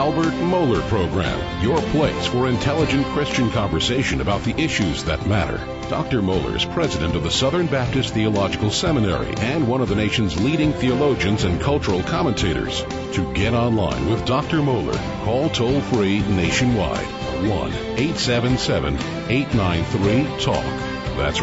Albert Mohler Program, your place for intelligent Christian conversation about the issues that matter. Dr. Mohler is president of the Southern Baptist Theological Seminary and one of the nation's leading theologians and cultural commentators. To get online with Dr. Mohler, call toll-free nationwide, 1-877-893-TALK. That's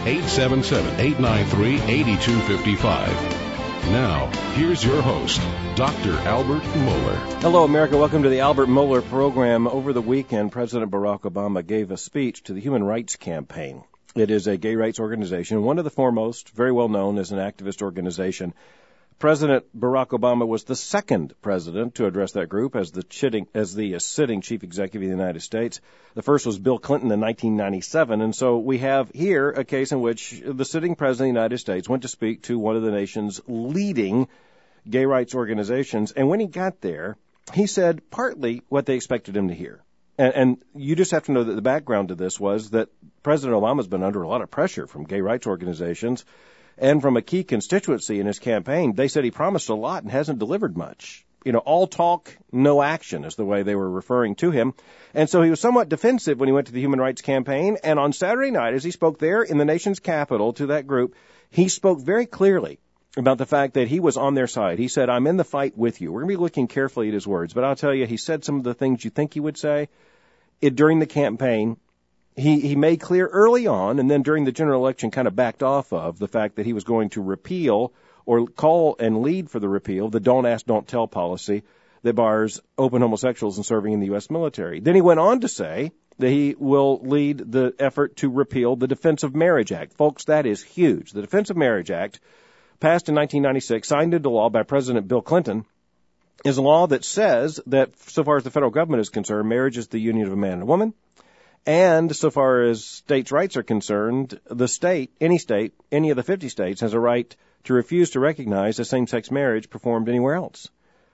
1-877-893-8255. Now, here's your host, Dr. Albert Mohler. Hello, America. Welcome to the Albert Mohler Program. Over the weekend, President Barack Obama gave a speech to the Human Rights Campaign. It is a gay rights organization, one of the foremost, very well known as an activist organization. President Barack Obama was the second president to address that group as the sitting chief executive of the United States. The first was Bill Clinton in 1997, and so we have here a case in which the sitting president of the United States went to speak to one of the nation's leading gay rights organizations, and when he got there, he said partly what they expected him to hear. And you just have to know that the background to this was that President Obama's been under a lot of pressure from gay rights organizations and from a key constituency in his campaign. They said he promised a lot and hasn't delivered much. You know, all talk, no action is the way they were referring to him. And so he was somewhat defensive when he went to the Human Rights Campaign. And on Saturday night, as he spoke there in the nation's capital to that group, he spoke very clearly about the fact that he was on their side. He said, I'm in the fight with you. We're going to be looking carefully at his words. But I'll tell you, he said some of the things you think he would say during the campaign. He made clear early on, and then during the general election kind of backed off of the fact that he was going to repeal or call and lead for the repeal, the don't ask, don't tell policy that bars open homosexuals in serving in the U.S. military. Then he went on to say that he will lead the effort to repeal the Defense of Marriage Act. Folks, that is huge. The Defense of Marriage Act, passed in 1996, signed into law by President Bill Clinton, is a law that says that so far as the federal government is concerned, marriage is the union of a man and a woman. And so far as states' rights are concerned, the state, any of the 50 states, has a right to refuse to recognize a same-sex marriage performed anywhere else.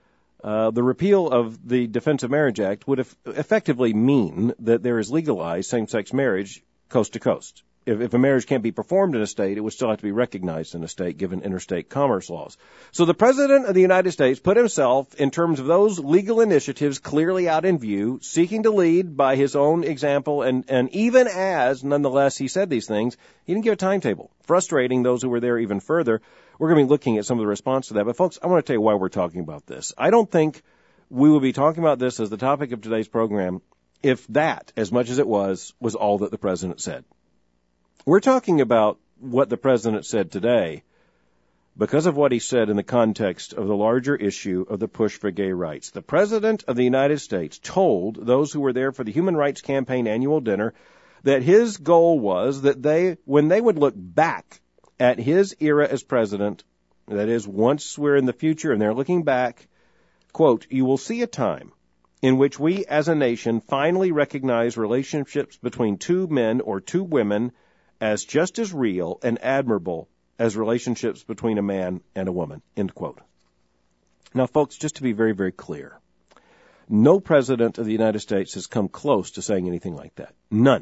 The repeal of the Defense of Marriage Act would effectively mean that there is legalized same-sex marriage coast to coast. If a marriage can't be performed in a state, it would still have to be recognized in a state given interstate commerce laws. So the President of the United States put himself, in terms of those legal initiatives, clearly out in view, seeking to lead by his own example, and even as, nonetheless, he said these things, he didn't give a timetable, frustrating those who were there even further. We're going to be looking at some of the response to that. But, folks, I want to tell you why we're talking about this. I don't think we will be talking about this as the topic of today's program if that, as much as it was all that the President said. We're talking about what the President said today because of what he said in the context of the larger issue of the push for gay rights. The President of the United States told those who were there for the Human Rights Campaign annual dinner that his goal was that when they would look back at his era as president, that is, once we're in the future and they're looking back, quote, you will see a time in which we as a nation finally recognize relationships between two men or two women as just as real and admirable as relationships between a man and a woman, end quote. Now, folks, just to be very, very clear, no president of the United States has come close to saying anything like that. None.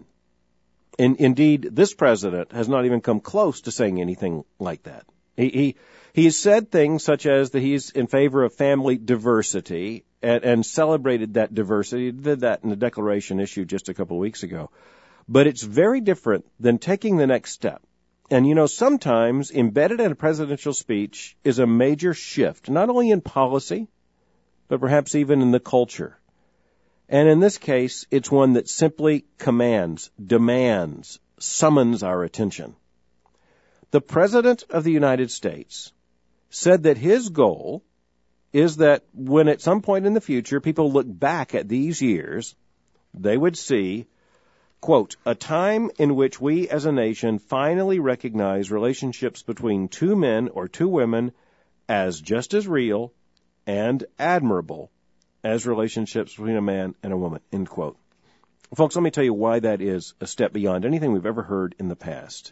Indeed, this president has not even come close to saying anything like that. He has said things such as that he's in favor of family diversity and celebrated that diversity. He did that in the Declaration issued just a couple of weeks ago. But it's very different than taking the next step. And, you know, sometimes embedded in a presidential speech is a major shift, not only in policy, but perhaps even in the culture. And in this case, it's one that simply commands, demands, summons our attention. The President of the United States said that his goal is that when at some point in the future people look back at these years, they would see, quote, a time in which we as a nation finally recognize relationships between two men or two women as just as real and admirable as relationships between a man and a woman, end quote. Folks, let me tell you why that is a step beyond anything we've ever heard in the past.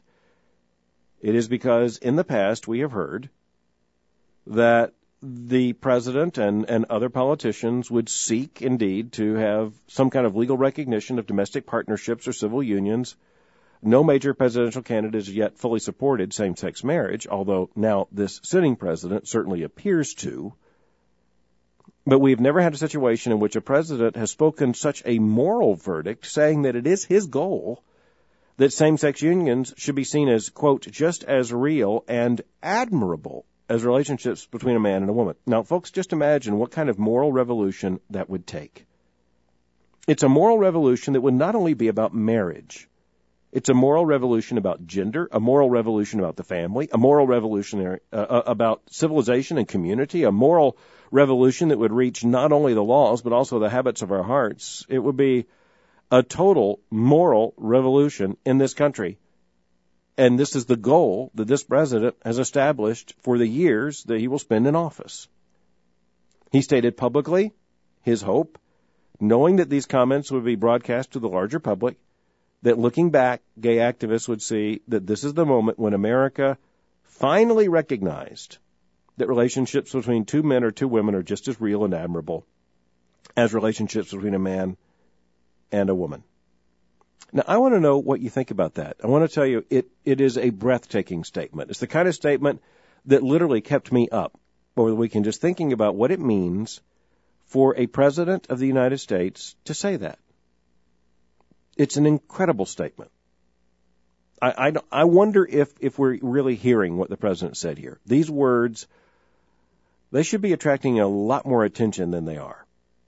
It is because in the past we have heard that the president and other politicians would seek, indeed, to have some kind of legal recognition of domestic partnerships or civil unions. No major presidential candidate has yet fully supported same-sex marriage, although now this sitting president certainly appears to. But we've never had a situation in which a president has spoken such a moral verdict, saying that it is his goal that same-sex unions should be seen as, quote, just as real and admirable as relationships between a man and a woman. Now, folks, just imagine what kind of moral revolution that would take. It's a moral revolution that would not only be about marriage. It's a moral revolution about gender, a moral revolution about the family, a moral revolution about civilization and community, a moral revolution that would reach not only the laws but also the habits of our hearts. It would be a total moral revolution in this country. And this is the goal that this president has established for the years that he will spend in office. He stated publicly his hope, knowing that these comments would be broadcast to the larger public, that looking back, gay activists would see that this is the moment when America finally recognized that relationships between two men or two women are just as real and admirable as relationships between a man and a woman. Now, I want to know what you think about that. I want to tell you, it is a breathtaking statement. It's the kind of statement that literally kept me up over the weekend, just thinking about what it means for a president of the United States to say that. It's an incredible statement. I wonder if we're really hearing what the president said here. These words, they should be attracting a lot more attention than they are.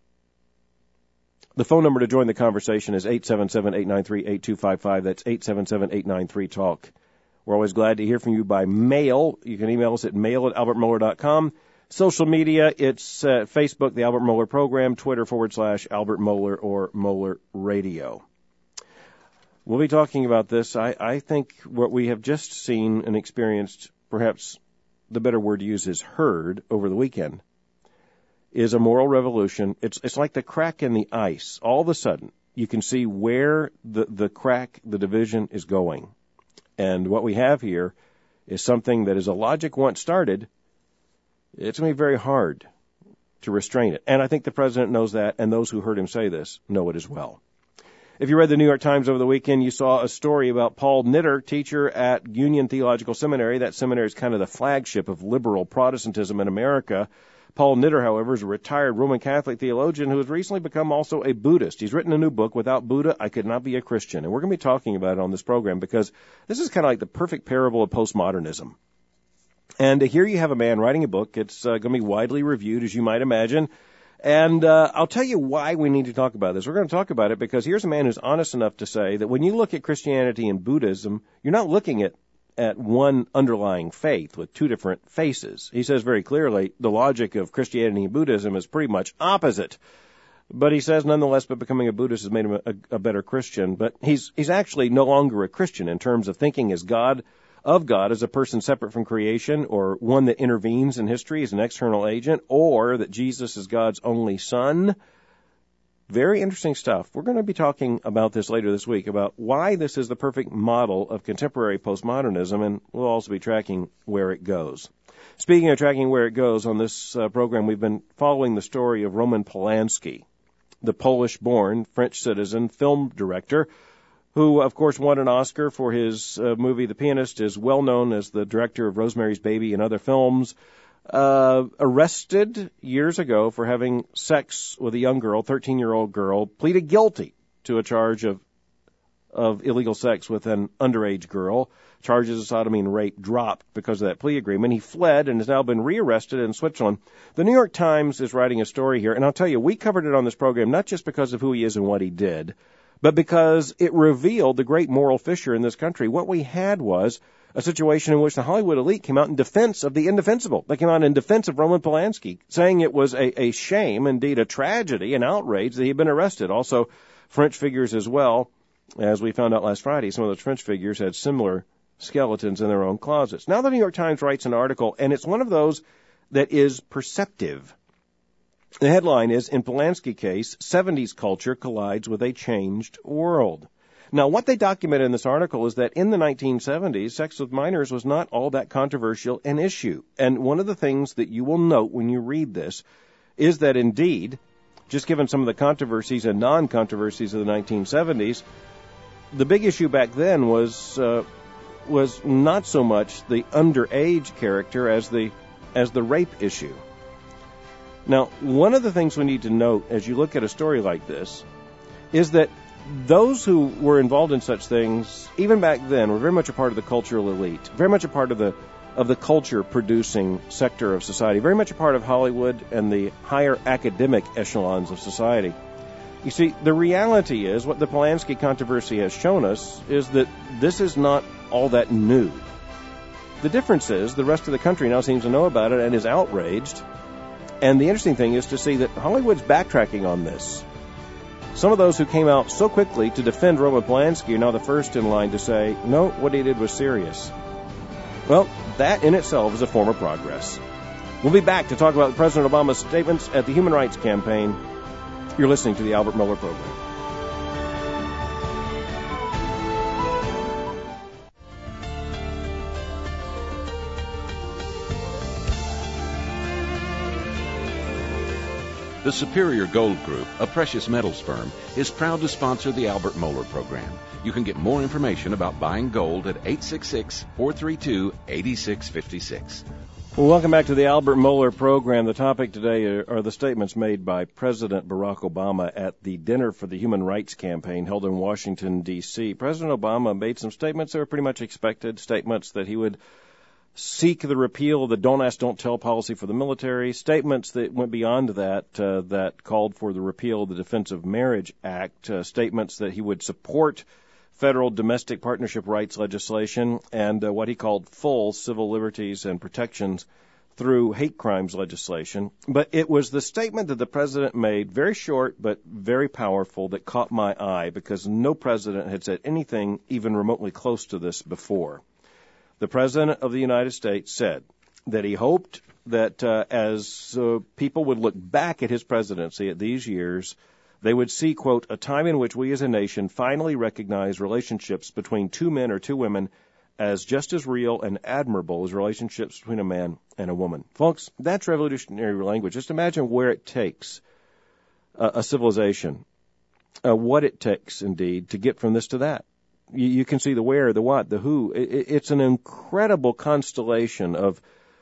The phone number to join the conversation is 877-893-8255. That's 877-893-TALK. We're always glad to hear from you by mail. You can email us at mail@albertmohler.com. Social media, it's Facebook, The Albert Mohler Program, Twitter /Albert Mohler or Mohler Radio. We'll be talking about this. I think what we have just seen and experienced, perhaps the better word to use is heard over the weekend, is a moral revolution. It's like the crack in the ice. All of a sudden, you can see where the crack, the division is going. And what we have here is something that is a logic once started. It's going to be very hard to restrain it. And I think the president knows that, and those who heard him say this know it as well. If you read the New York Times over the weekend, you saw a story about Paul Knitter, teacher at Union Theological Seminary. That seminary is kind of the flagship of liberal Protestantism in America. Paul Knitter, however, is a retired Roman Catholic theologian who has recently become also a Buddhist. He's written a new book, Without Buddha, I Could Not Be a Christian. And we're going to be talking about it on this program because this is kind of like the perfect parable of postmodernism. And here you have a man writing a book. It's going to be widely reviewed, as you might imagine. And I'll tell you why we need to talk about this. We're going to talk about it because here's a man who's honest enough to say that when you look at Christianity and Buddhism, you're not looking at one underlying faith with two different faces. He says very clearly the logic of Christianity and Buddhism is pretty much opposite. But he says, nonetheless, but becoming a Buddhist has made him a better Christian. But he's actually no longer a Christian in terms of thinking as God as a person separate from creation, or one that intervenes in history as an external agent, or that Jesus is God's only son. Very interesting stuff. We're going to be talking about this later this week, about why this is the perfect model of contemporary postmodernism, and we'll also be tracking where it goes. Speaking of tracking where it goes, on this program we've been following the story of Roman Polanski, the Polish-born French citizen film director, who, of course, won an Oscar for his movie The Pianist, is well known as the director of Rosemary's Baby and other films, arrested years ago for having sex with a young girl, 13-year-old girl, pleaded guilty to a charge of illegal sex with an underage girl. Charges of sodomy and rape dropped because of that plea agreement. He fled and has now been rearrested in Switzerland. The New York Times is writing a story here, and I'll tell you, we covered it on this program not just because of who he is and what he did, but because it revealed the great moral fissure in this country. What we had was a situation in which the Hollywood elite came out in defense of the indefensible. They came out in defense of Roman Polanski, saying it was a shame, indeed a tragedy, an outrage that he had been arrested. Also, French figures as well. As we found out last Friday, some of those French figures had similar skeletons in their own closets. Now the New York Times writes an article, and it's one of those that is perceptive. The headline is, in Polanski case, 70s culture collides with a changed world. Now, what they document in this article is that in the 1970s, sex with minors was not all that controversial an issue. And one of the things that you will note when you read this is that indeed, just given some of the controversies and non-controversies of the 1970s, the big issue back then was not so much the underage character as the rape issue. Now, one of the things we need to note as you look at a story like this is that those who were involved in such things, even back then, were very much a part of the cultural elite, very much a part of the culture-producing sector of society, very much a part of Hollywood and the higher academic echelons of society. You see, the reality is, what the Polanski controversy has shown us, is that this is not all that new. The difference is the rest of the country now seems to know about it and is outraged. And the interesting thing is to see that Hollywood's backtracking on this. Some of those who came out so quickly to defend Roman Polanski are now the first in line to say, no, what he did was serious. Well, that in itself is a form of progress. We'll be back to talk about President Obama's statements at the Human Rights Campaign. You're listening to the Albert Mohler Program. The Superior Gold Group, a precious metals firm, is proud to sponsor the Albert Mohler Program. You can get more information about buying gold at 866-432-8656. Well, welcome back to the Albert Mohler Program. The topic today are the statements made by President Barack Obama at the Dinner for the Human Rights Campaign held in Washington, D.C. President Obama made some statements that were pretty much expected, statements that he would seek the repeal of the Don't Ask, Don't Tell policy for the military, statements that went beyond that, that called for the repeal of the Defense of Marriage Act, statements that he would support federal domestic partnership rights legislation and what he called full civil liberties and protections through hate crimes legislation. But it was the statement that the president made, very short but very powerful, that caught my eye because no president had said anything even remotely close to this before. The President of the United States said that he hoped that as people would look back at his presidency at these years, they would see, quote, a time in which we as a nation finally recognize relationships between two men or two women as just as real and admirable as relationships between a man and a woman. Folks, that's revolutionary language. Just imagine where it takes a civilization, what it takes, indeed, to get from this to that. You can see the where, the what, the who. It's an incredible constellation of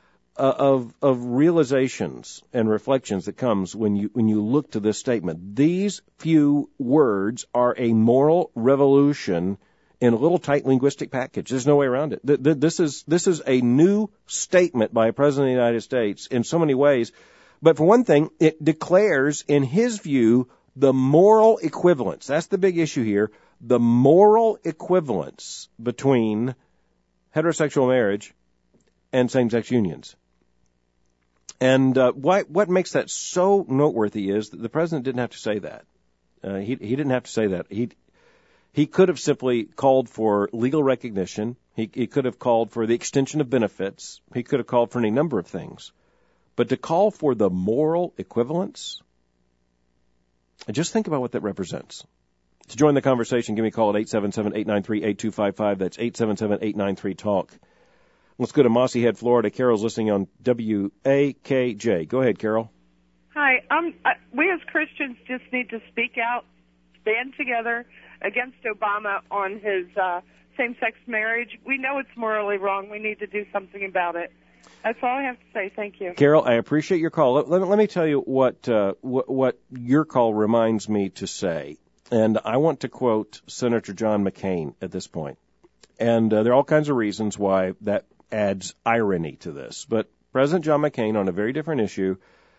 realizations and reflections that comes when you look to this statement. These few words are a moral revolution in a little tight linguistic package. There's no way around it. This is a new statement by a president of the United States in so many ways. But for one thing, it declares, in his view, the moral equivalence. That's the big issue here. The moral equivalence between heterosexual marriage and same-sex unions. And what makes that so noteworthy is that the president didn't have to say that. He didn't have to say that. He could have simply called for legal recognition. He could have called for the extension of benefits. He could have called for any number of things. But to call for the moral equivalence, just think about what that represents. To join the conversation, give me a call at 877-893-8255. That's 877-893-TALK. Let's go to Mossy Head, Florida. Carol's listening on WAKJ. Go ahead, Carol. Hi. We as Christians just need to speak out, stand together against Obama on his same-sex marriage. We know it's morally wrong. We need to do something about it. That's all I have to say. Thank you. Carol, I appreciate your call. Let me tell you what your call reminds me to say. And I want to quote Senator John McCain at this point. And there are all kinds of reasons why that adds irony to this. But President John McCain, on a very different issue,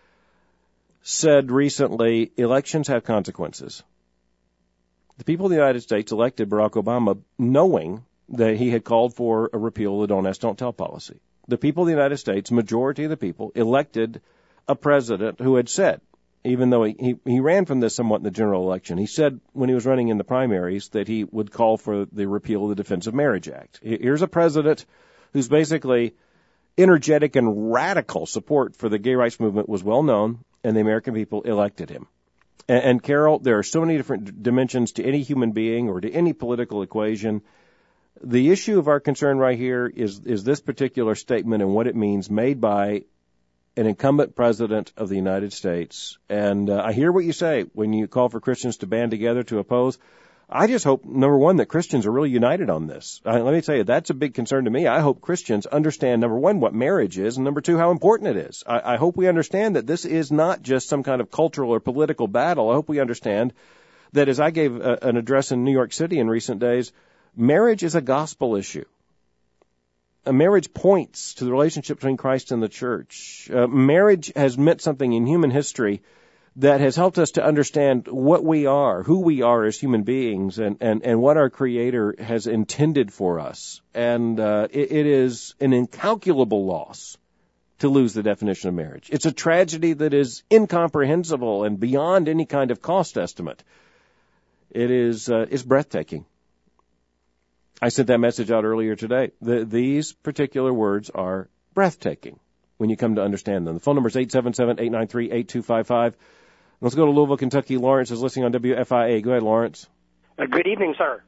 said recently, elections have consequences. The people of the United States elected Barack Obama knowing that he had called for a repeal of the Don't Ask, Don't Tell policy. The people of the United States, majority of the people, elected a president who had said, even though he ran from this somewhat in the general election, he said when he was running in the primaries that he would call for the repeal of the Defense of Marriage Act. Here's a president whose basically energetic and radical support for the gay rights movement was well known, and the American people elected him. And Carol, there are so many different dimensions to any human being or to any political equation. The issue of our concern right here is this particular statement and what it means, made by an incumbent president of the United States. And I hear what you say when you call for Christians to band together to oppose. I just hope, number one, that Christians are really united on this. Let me tell you, that's a big concern to me. I hope Christians understand, number one, what marriage is, and number two, how important it is. I hope we understand that this is not just some kind of cultural or political battle. I hope we understand that, as I gave an address in New York City in recent days, marriage is a gospel issue. A marriage points to the relationship between Christ and the church. Marriage has meant something in human history that has helped us to understand what we are, who we are as human beings, and what our Creator has intended for us. And it is an incalculable loss to lose the definition of marriage. It's a tragedy that is incomprehensible and beyond any kind of cost estimate. It's breathtaking. I sent that message out earlier today. These particular words are breathtaking when you come to understand them. The phone number is 877-893-8255. Let's go to Louisville, Kentucky. Lawrence is listening on WFIA. Go ahead, Lawrence. Good evening, sir.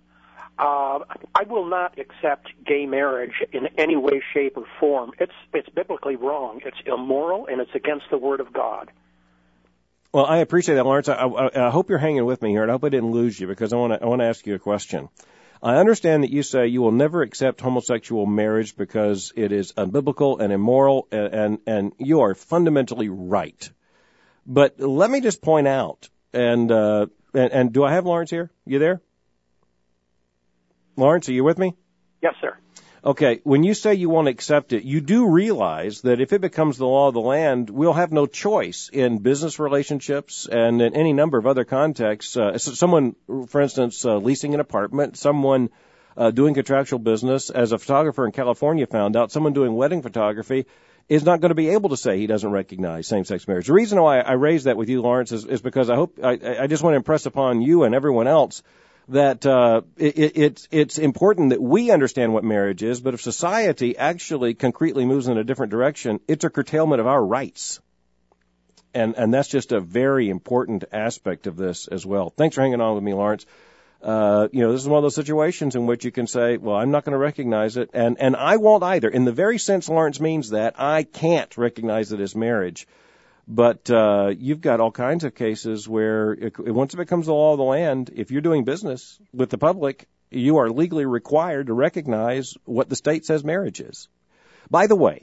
I will not accept gay marriage in any way, shape, or form. It's biblically wrong. It's immoral, and it's against the Word of God. Well, I appreciate that, Lawrence. I hope you're hanging with me here, and I hope I didn't lose you, because I want to ask you a question. I understand that you say you will never accept homosexual marriage because it is unbiblical and immoral, and you are fundamentally right. But let me just point out, and do I have Lawrence here? You there? Lawrence, are you with me? Yes, sir. Okay, when you say you won't accept it, you do realize that if it becomes the law of the land, we'll have no choice in business relationships and in any number of other contexts. Someone, for instance, leasing an apartment, someone doing contractual business, as a photographer in California found out, someone doing wedding photography is not going to be able to say he doesn't recognize same-sex marriage. The reason why I raise that with you, Lawrence, is because I just want to impress upon you and everyone else that it's important that we understand what marriage is, but if society actually concretely moves in a different direction, it's a curtailment of our rights. And that's just a very important aspect of this as well. Thanks for hanging on with me, Lawrence. This is one of those situations in which you can say, well, I'm not going to recognize it, and I won't either. In the very sense Lawrence means that, I can't recognize it as marriage. But you've got all kinds of cases where once it becomes the law of the land, if you're doing business with the public, you are legally required to recognize what the state says marriage is. By the way,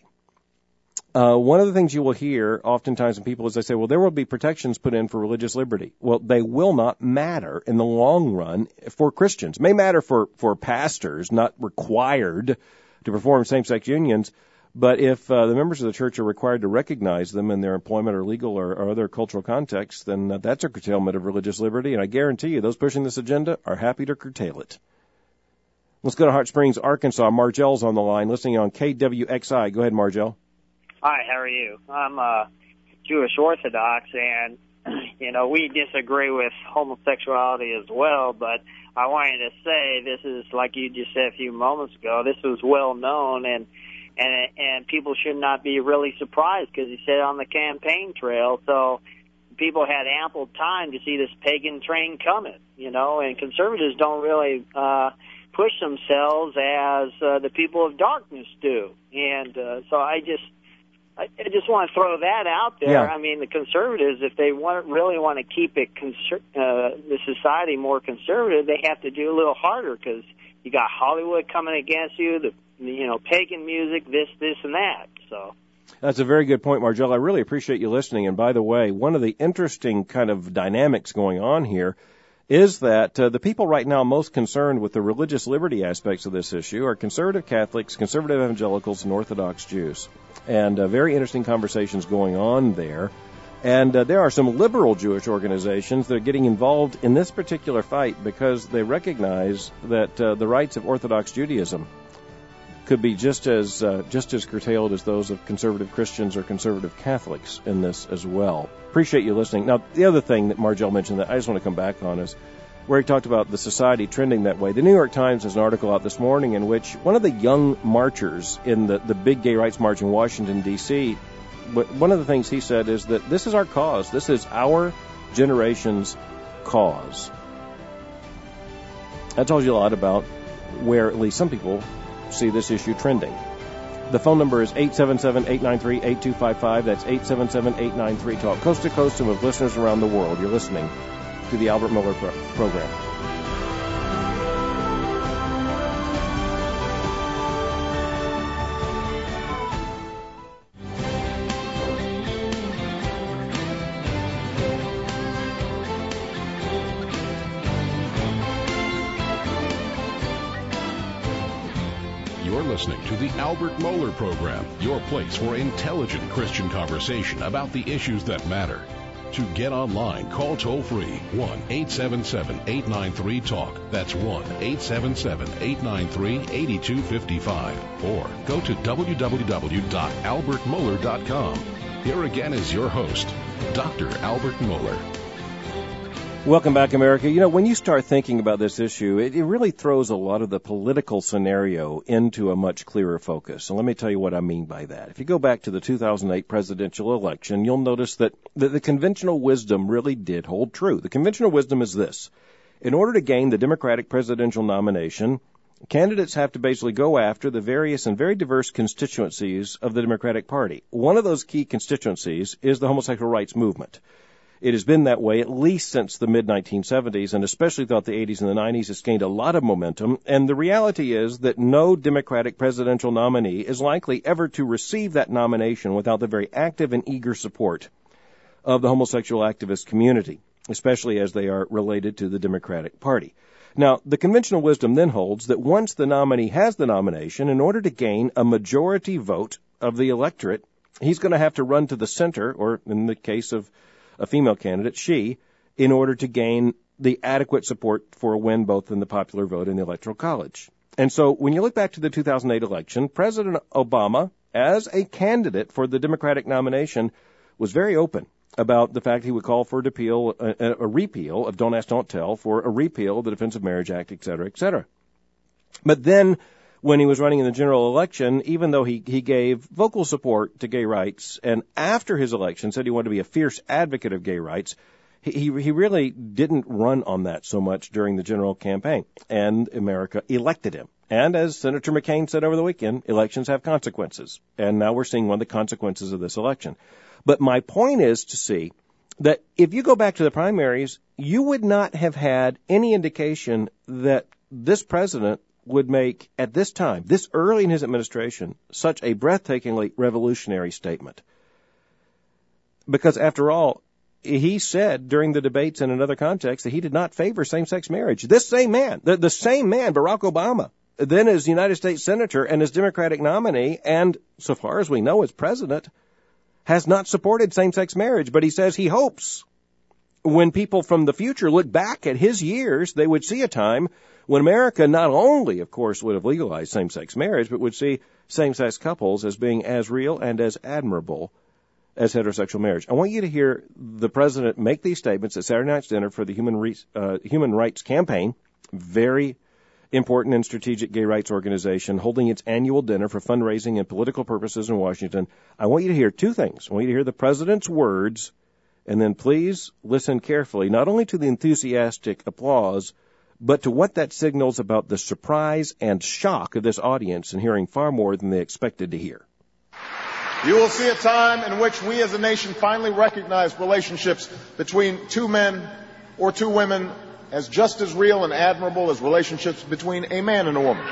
one of the things you will hear oftentimes from people is they say, well, there will be protections put in for religious liberty. Well, they will not matter in the long run for Christians. May matter for pastors, not required to perform same-sex unions. But if the members of the church are required to recognize them in their employment or legal or other cultural contexts, then that's a curtailment of religious liberty. And I guarantee you those pushing this agenda are happy to curtail it. Let's go to Hot Springs, Arkansas. Margel's on the line, listening on KWXI. Go ahead, Margel. Hi, how are you? I'm Jewish Orthodox, and, we disagree with homosexuality as well, but I wanted to say this is, like you just said a few moments ago, this was well known, and people should not be really surprised because he said it on the campaign trail. So people had ample time to see this pagan train coming, and conservatives don't really push themselves as the people of darkness do. And so I just want to throw that out there. Yeah. I mean, the conservatives, if they really want to keep it the society more conservative, they have to do a little harder because you got Hollywood coming against you, pagan music, this, and that. So that's a very good point, Margel. I really appreciate you listening. And by the way, one of the interesting kind of dynamics going on here is that the people right now most concerned with the religious liberty aspects of this issue are conservative Catholics, conservative evangelicals, and Orthodox Jews. And very interesting conversations going on there. And there are some liberal Jewish organizations that are getting involved in this particular fight because they recognize that the rights of Orthodox Judaism could be just as curtailed as those of conservative Christians or conservative Catholics in this as well. Appreciate you listening. Now, the other thing that Margel mentioned that I just want to come back on is where he talked about the society trending that way. The New York Times has an article out this morning in which one of the young marchers in the big gay rights march in Washington, D.C., one of the things he said is that this is our cause. This is our generation's cause. That tells you a lot about where at least some people see this issue trending. The phone number is 877-893-8255. That's 877-893-TALK. Coast to coast and with listeners around the world. You're listening to the Albert Mohler program. listening to the Albert Mohler Program, your place for intelligent Christian conversation about the issues that matter. To get online, call toll-free 1-877-893-TALK. That's 1-877-893-8255. Or go to www.albertmohler.com. Here again is your host, Dr. Albert Mohler. Welcome back, America. You know, when you start thinking about this issue, it really throws a lot of the political scenario into a much clearer focus. And let me tell you what I mean by that. If you go back to the 2008 presidential election, you'll notice that the conventional wisdom really did hold true. The conventional wisdom is this. In order to gain the Democratic presidential nomination, candidates have to basically go after the various and very diverse constituencies of the Democratic Party. One of those key constituencies is the homosexual rights movement. It has been that way at least since the mid-1970s, and especially throughout the 80s and the 90s, it's gained a lot of momentum. And the reality is that no Democratic presidential nominee is likely ever to receive that nomination without the very active and eager support of the homosexual activist community, especially as they are related to the Democratic Party. Now, the conventional wisdom then holds that once the nominee has the nomination, in order to gain a majority vote of the electorate, he's going to have to run to the center, or in the case of a female candidate, she, in order to gain the adequate support for a win both in the popular vote and the Electoral College. And so when you look back to the 2008 election, President Obama, as a candidate for the Democratic nomination, was very open about the fact he would call for a repeal of Don't Ask, Don't Tell, for a repeal of the Defense of Marriage Act, et cetera, et cetera. But then when he was running in the general election, even though he gave vocal support to gay rights, and after his election said he wanted to be a fierce advocate of gay rights, he really didn't run on that so much during the general campaign, and America elected him. And as Senator McCain said over the weekend, elections have consequences, and now we're seeing one of the consequences of this election. But my point is to see that if you go back to the primaries, you would not have had any indication that this president would make, at this time, this early in his administration, such a breathtakingly revolutionary statement. Because, after all, he said during the debates in another context that he did not favor same-sex marriage. This same man, the same man, Barack Obama, then as United States Senator and as Democratic nominee, and so far as we know as president, has not supported same-sex marriage. But he says he hopes when people from the future look back at his years, they would see a time when America not only, of course, would have legalized same-sex marriage, but would see same-sex couples as being as real and as admirable as heterosexual marriage. I want you to hear the president make these statements at Saturday night's dinner for the Human Rights Campaign, very important and strategic gay rights organization, holding its annual dinner for fundraising and political purposes in Washington. I want you to hear two things. I want you to hear the president's words, and then please listen carefully, not only to the enthusiastic applause, but to what that signals about the surprise and shock of this audience in hearing far more than they expected to hear. You will see a time in which we as a nation finally recognize relationships between two men or two women as just as real and admirable as relationships between a man and a woman.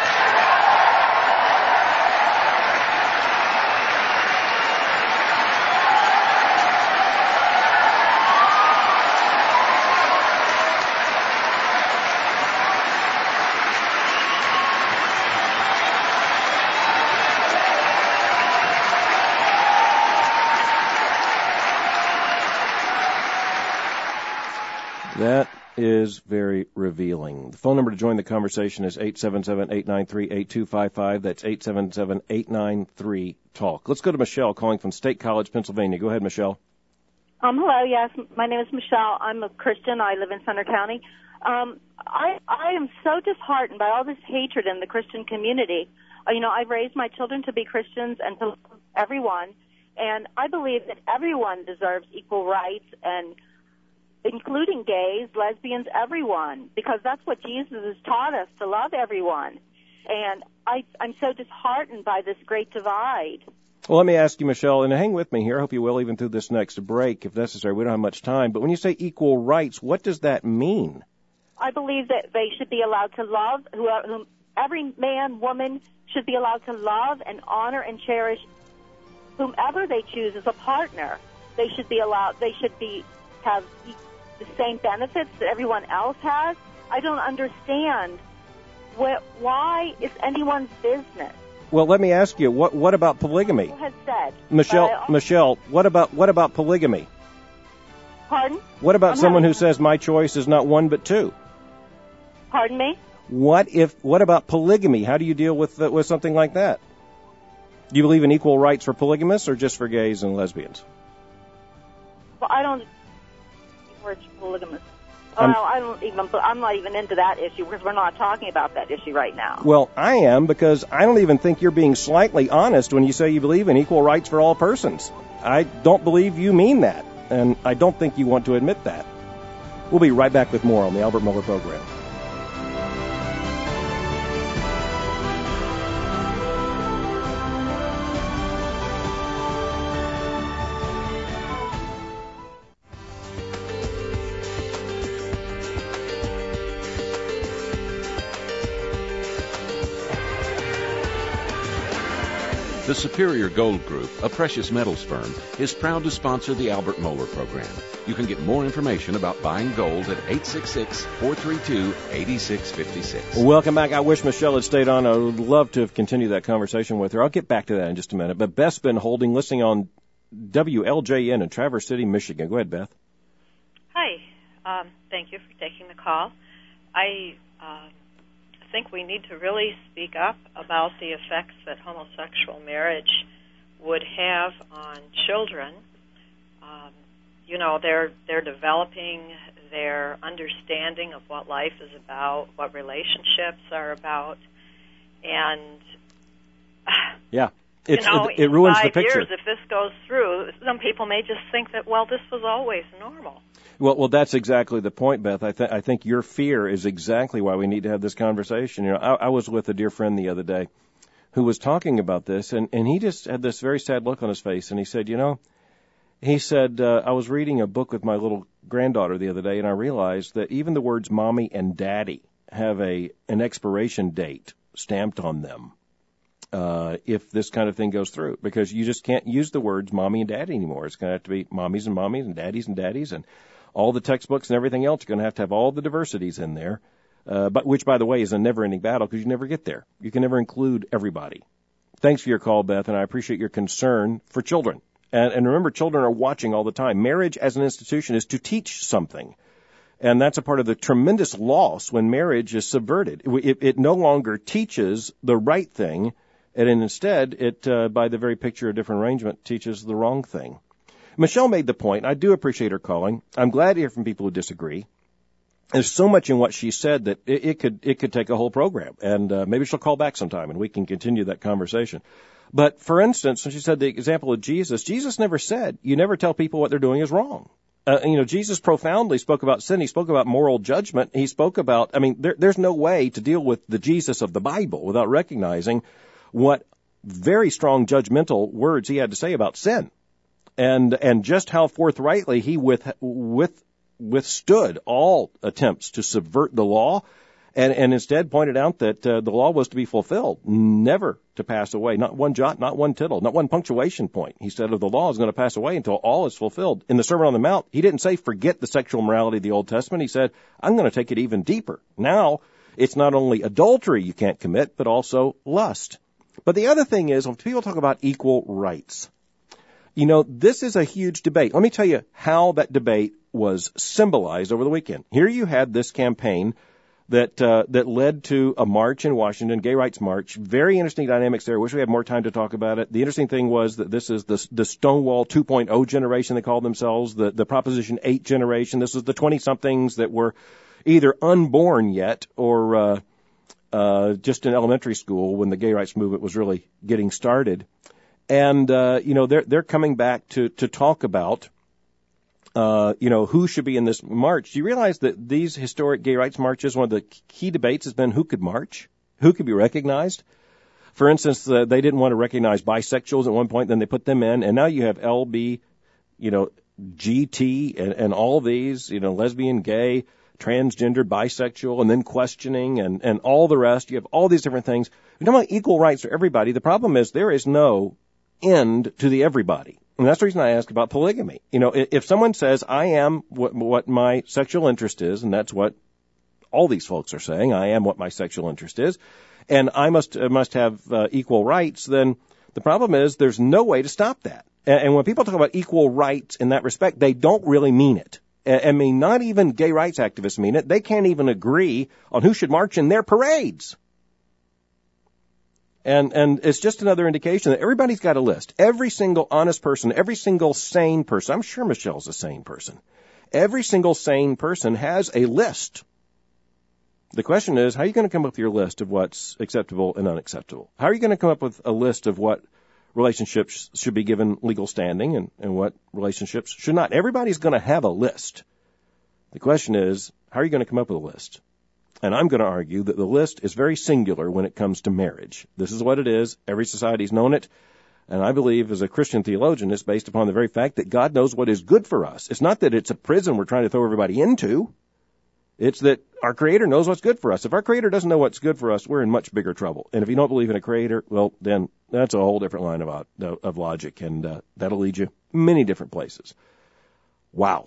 That is very revealing. The phone number to join the conversation is 877-893-8255. That's 877-893-TALK. Let's go to Michelle calling from State College, Pennsylvania. Go ahead, Michelle. Hello, yes. My name is Michelle. I'm a Christian. I live in Center County. I am so disheartened by all this hatred in the Christian community. I've raised my children to be Christians and to love everyone, and I believe that everyone deserves equal rights, and including gays, lesbians, everyone, because that's what Jesus has taught us, to love everyone. And I'm so disheartened by this great divide. Well, let me ask you, Michelle, and hang with me here. I hope you will, even through this next break, if necessary. We don't have much time. But when you say equal rights, what does that mean? I believe that they should be allowed to love, every man, woman should be allowed to love and honor and cherish whomever they choose as a partner. They should have the same benefits that everyone else has. I don't understand Why is anyone's business? Well, let me ask you, what about polygamy? Has said. Michelle, what about polygamy? Pardon? What about someone who says my choice is not one but two? Pardon me? What about polygamy? How do you deal with something like that? Do you believe in equal rights for polygamists or just for gays and lesbians? Well, I don't. Words polygamous. I'm not even into that issue because we're not talking about that issue right now. Well, I am, because I don't even think you're being slightly honest when you say you believe in equal rights for all persons. I don't believe you mean that, and I don't think you want to admit that. We'll be right back with more on the Albert Mohler Program. The Superior Gold Group, a precious metals firm, is proud to sponsor the Albert Mohler Program. You can get more information about buying gold at 866-432-8656. Welcome back. I wish Michelle had stayed on. I would love to have continued that conversation with her. I'll get back to that in just a minute. But Beth's been listening on WLJN in Traverse City, Michigan. Go ahead, Beth. Hi. Thank you for taking the call. I think we need to really speak up about the effects that homosexual marriage would have on children. They're developing their understanding of what life is about, what relationships are about, and yeah, it ruins the picture. 5 years, if this goes through, some people may just think that, well, this was always normal. Well, that's exactly the point, Beth. I think your fear is exactly why we need to have this conversation. I was with a dear friend the other day who was talking about this, and he just had this very sad look on his face, and he said, I was reading a book with my little granddaughter the other day, and I realized that even the words mommy and daddy have an expiration date stamped on them if this kind of thing goes through, because you just can't use the words mommy and daddy anymore. It's going to have to be mommies and daddies, and all the textbooks and everything else are going to have all the diversities in there, but which, by the way, is a never-ending battle because you never get there. You can never include everybody. Thanks for your call, Beth, and I appreciate your concern for children. And remember, children are watching all the time. Marriage as an institution is to teach something. And that's a part of the tremendous loss when marriage is subverted. It no longer teaches the right thing, and instead, it, by the very picture of different arrangement, teaches the wrong thing. Michelle made the point. I do appreciate her calling. I'm glad to hear from people who disagree. There's so much in what she said that it could take a whole program, and maybe she'll call back sometime and we can continue that conversation. But for instance, when she said the example of Jesus never said you never tell people what they're doing is wrong. Jesus profoundly spoke about sin. He spoke about moral judgment. He spoke about, there's no way to deal with the Jesus of the Bible without recognizing what very strong judgmental words he had to say about sin, and just how forthrightly he withstood all attempts to subvert the law, and instead pointed out that the law was to be fulfilled, never to pass away, not one jot, not one tittle, not one punctuation point. He said the law is going to pass away until all is fulfilled. In the Sermon on the Mount, he didn't say forget the sexual morality of the Old Testament. He said, I'm going to take it even deeper. Now, it's not only adultery you can't commit, but also lust. But the other thing is, when people talk about equal rights, this is a huge debate. Let me tell you how that debate was symbolized over the weekend. Here you had this campaign that led to a march in Washington, gay rights march. Very interesting dynamics there. I wish we had more time to talk about it. The interesting thing was that this is the Stonewall 2.0 generation, they call themselves, the Proposition 8 generation. This is the 20-somethings that were either unborn yet or just in elementary school when the gay rights movement was really getting started. And, they're coming back to talk about, who should be in this march. Do you realize that these historic gay rights marches, one of the key debates has been who could march, who could be recognized? For instance, they didn't want to recognize bisexuals at one point, then they put them in, and now you have LB, GT and all these, lesbian, gay, transgender, bisexual, and then questioning and all the rest. You have all these different things. We're talking about equal rights for everybody. The problem is there is no end to the everybody. And that's the reason I ask about polygamy. If someone says, I am what my sexual interest is, and that's what all these folks are saying. I am what my sexual interest is, and I must have equal rights. Then the problem is there's no way to stop that. And when people talk about equal rights in that respect, they don't really mean it. I mean, not even gay rights activists mean it. They can't even agree on who should march in their parades. And it's just another indication that everybody's got a list. Every single honest person, every single sane person, I'm sure Michelle's a sane person. Every single sane person has a list. The question is, how are you going to come up with your list of what's acceptable and unacceptable? How are you going to come up with a list of what relationships should be given legal standing and what relationships should not? Everybody's going to have a list. The question is, how are you going to come up with a list? And I'm going to argue that the list is very singular when it comes to marriage. This is what it is. Every society's known it. And I believe, as a Christian theologian, it's based upon the very fact that God knows what is good for us. It's not that it's a prison we're trying to throw everybody into. It's that our Creator knows what's good for us. If our Creator doesn't know what's good for us, we're in much bigger trouble. And if you don't believe in a Creator, well, then that's a whole different line of logic, and that'll lead you many different places. Wow.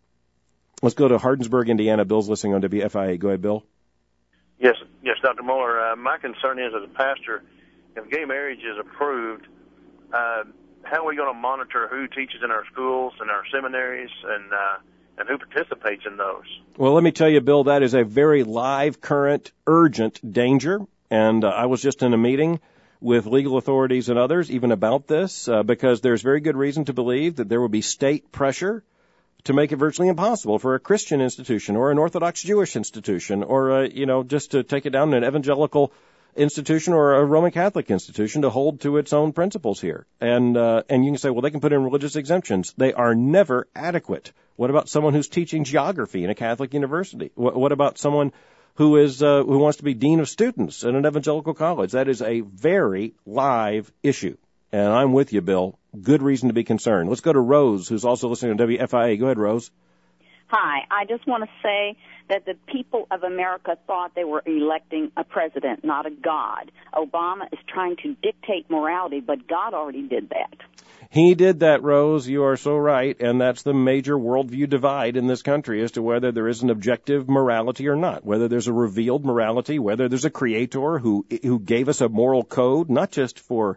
Let's go to Hardensburg, Indiana. Bill's listening on WFIA. Go ahead, Bill. Yes, Dr. Muller. My concern is, as a pastor, if gay marriage is approved, how are we going to monitor who teaches in our schools and our seminaries and who participates in those? Well, let me tell you, Bill, that is a very live, current, urgent danger. And I was just in a meeting with legal authorities and others even about this because there's very good reason to believe that there will be state pressure to make it virtually impossible for a Christian institution or an Orthodox Jewish institution or, just to take it down, an evangelical institution or a Roman Catholic institution to hold to its own principles here. And you can say, well, they can put in religious exemptions. They are never adequate. What about someone who's teaching geography in a Catholic university? What about someone who wants to be dean of students at an evangelical college? That is a very live issue. And I'm with you, Bill. Good reason to be concerned. Let's go to Rose, who's also listening to WFIA. Go ahead, Rose. Hi. I just want to say that the people of America thought they were electing a president, not a God. Obama is trying to dictate morality, but God already did that. He did that, Rose. You are so right. And that's the major worldview divide in this country as to whether there is an objective morality or not, whether there's a revealed morality, whether there's a creator who gave us a moral code, not just for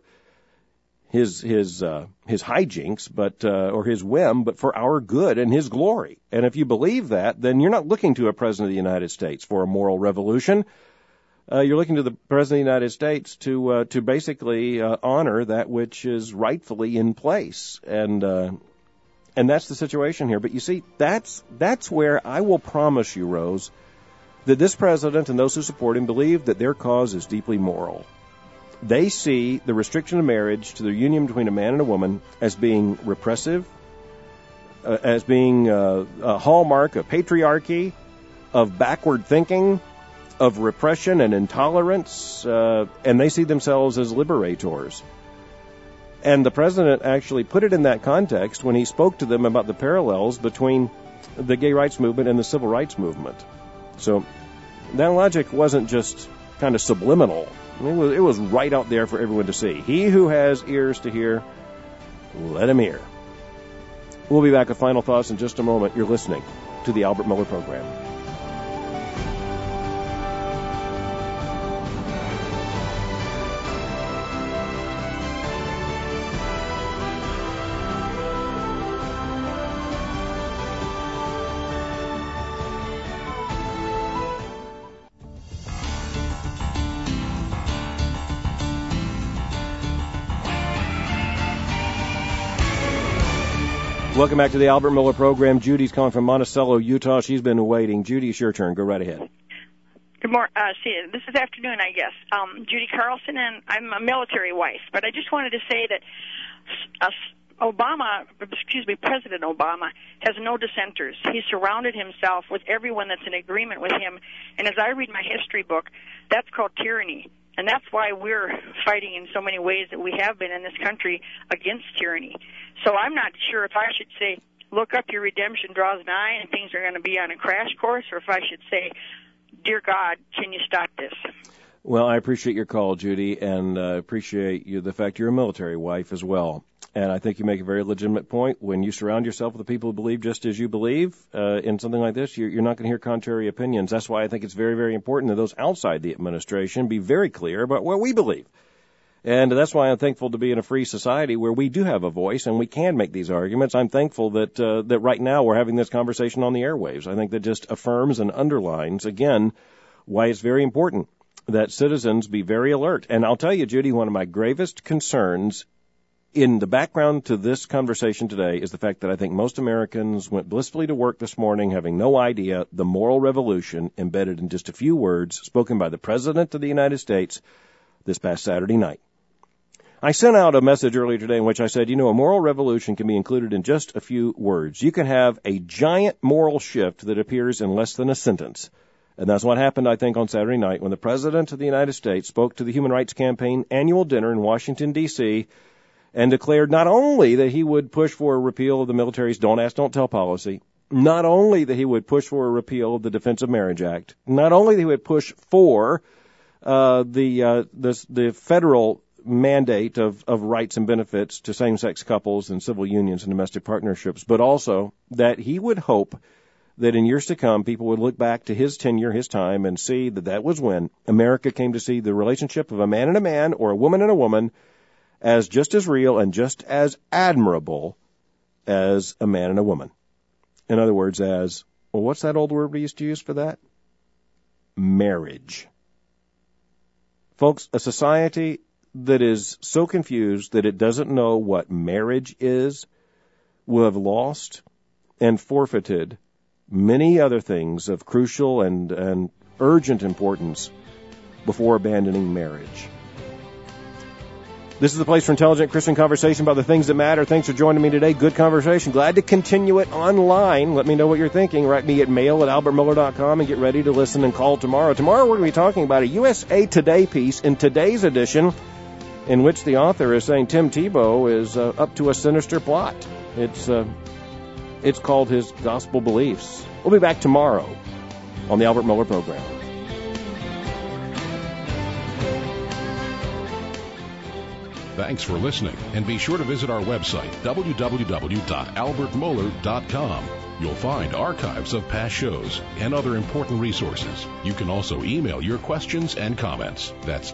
his hijinks, but or his whim, but for our good and his glory. And if you believe that, then you're not looking to a president of the United States for a moral revolution. You're looking to the president of the United States to basically honor that which is rightfully in place, and that's the situation here. But you see, that's where I will promise you, Rose, that this president and those who support him believe that their cause is deeply moral. They see the restriction of marriage to the union between a man and a woman as being repressive, as being a hallmark of patriarchy, of backward thinking, of repression and intolerance, and they see themselves as liberators. And the president actually put it in that context when he spoke to them about the parallels between the gay rights movement and the civil rights movement. So that logic wasn't just kind of subliminal. It was right out there for everyone to see. He who has ears to hear, let him hear. We'll be back with final thoughts in just a moment. You're listening to the Albert Mohler Program. Welcome back to the Albert Mohler Program. Judy's calling from Monticello, Utah. She's been waiting. Judy, it's your turn. Go right ahead. Good morning. This is afternoon, I guess. Judy Carlson, and I'm a military wife. But I just wanted to say that President Obama has no dissenters. He's surrounded himself with everyone that's in agreement with him. And as I read my history book, that's called tyranny. And that's why we're fighting in so many ways that we have been in this country against tyranny. So I'm not sure if I should say, look up, your redemption draws nigh and things are going to be on a crash course, or if I should say, dear God, can you stop this? Well, I appreciate your call, Judy, and appreciate the fact you're a military wife as well. And I think you make a very legitimate point. When you surround yourself with the people who believe just as you believe in something like this, you're not going to hear contrary opinions. That's why I think it's very, very important that those outside the administration be very clear about what we believe. And that's why I'm thankful to be in a free society where we do have a voice and we can make these arguments. I'm thankful that right now we're having this conversation on the airwaves. I think that just affirms and underlines, again, why it's very important that citizens be very alert. And I'll tell you, Judy, one of my gravest concerns in the background to this conversation today is the fact that I think most Americans went blissfully to work this morning having no idea the moral revolution embedded in just a few words spoken by the President of the United States this past Saturday night. I sent out a message earlier today in which I said, a moral revolution can be included in just a few words. You can have a giant moral shift that appears in less than a sentence. And that's what happened, I think, on Saturday night when the President of the United States spoke to the Human Rights Campaign annual dinner in Washington, D.C., and declared not only that he would push for a repeal of the military's Don't Ask, Don't Tell policy, not only that he would push for a repeal of the Defense of Marriage Act, not only that he would push for the federal mandate of rights and benefits to same-sex couples and civil unions and domestic partnerships, but also that he would hope that in years to come, people would look back to his tenure, his time, and see that was when America came to see the relationship of a man and a man or a woman and a woman as just as real and just as admirable as a man and a woman. In other words, what's that old word we used to use for that? Marriage. Folks, a society that is so confused that it doesn't know what marriage is will have lost and forfeited many other things of crucial and urgent importance before abandoning marriage. This is the place for intelligent Christian conversation about the things that matter. Thanks for joining me today. Good conversation. Glad to continue it online. Let me know what you're thinking. Write me at mail@albertmoeller.com and get ready to listen and call tomorrow. Tomorrow we're going to be talking about a USA Today piece in today's edition in which the author is saying Tim Tebow is up to a sinister plot. It's called his gospel beliefs. We'll be back tomorrow on the Albert Mohler Program. Thanks for listening, and be sure to visit our website, www.albertmoeller.com. You'll find archives of past shows and other important resources. You can also email your questions and comments. That's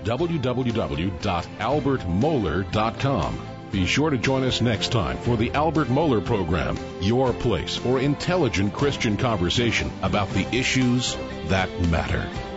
www.albertmoeller.com. Be sure to join us next time for the Albert Mohler Program, your place for intelligent Christian conversation about the issues that matter.